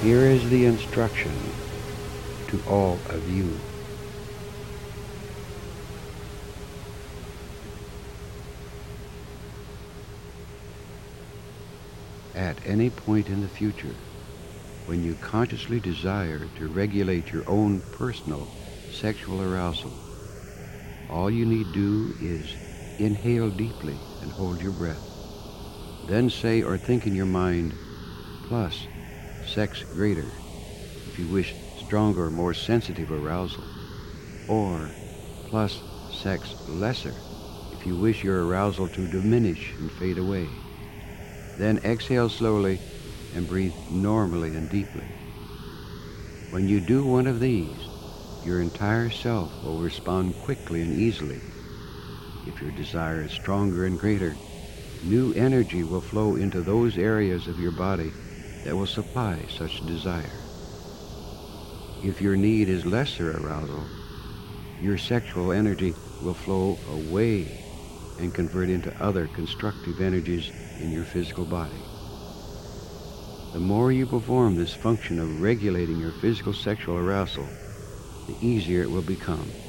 Here is the instruction to all of you. At any point in the future, when you consciously desire to regulate your own personal sexual arousal, all you need do is inhale deeply and hold your breath. Then say or think in your mind, plus sex greater, if you wish stronger or more sensitive arousal, or plus sex lesser, if you wish your arousal to diminish and fade away. Then exhale slowly and breathe normally and deeply. When you do one of these, your entire self will respond quickly and easily. If your desire is stronger and greater, new energy will flow into those areas of your body that will supply such desire. If your need is lesser arousal, your sexual energy will flow away and convert into other constructive energies in your physical body. The more you perform this function of regulating your physical sexual arousal, the easier it will become.